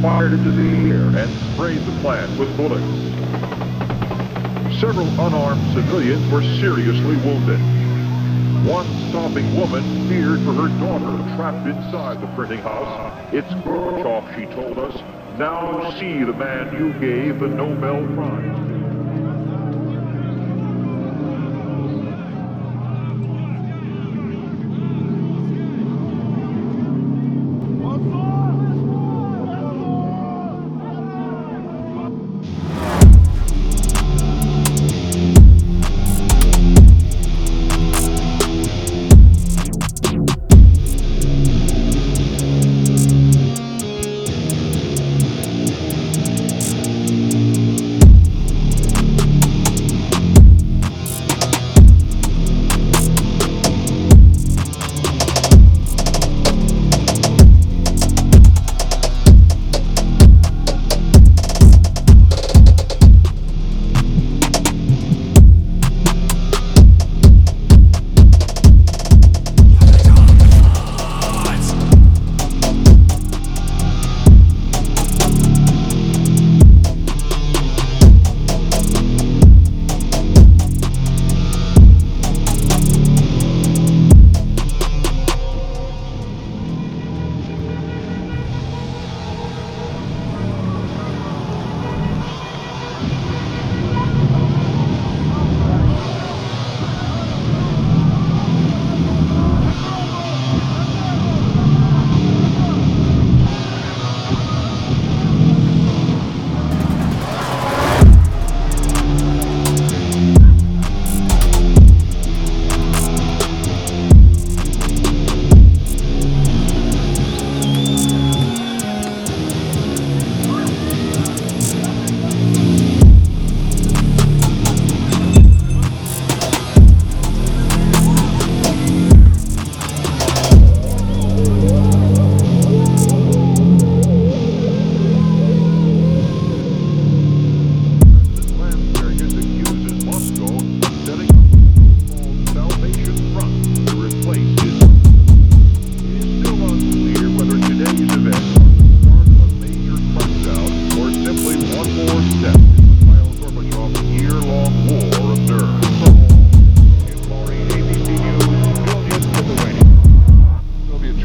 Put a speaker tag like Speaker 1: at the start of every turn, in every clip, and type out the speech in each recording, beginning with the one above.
Speaker 1: fired into the air and sprayed the plant with bullets. Several unarmed civilians were seriously wounded. One sobbing woman feared for her daughter trapped inside the printing house. "It's Gorbachev," she told us. "Now see the man you gave the Nobel Prize."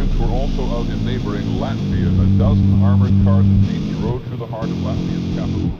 Speaker 2: Latvia, a dozen armored cars and jeeps rode through the heart of Latvia's capital,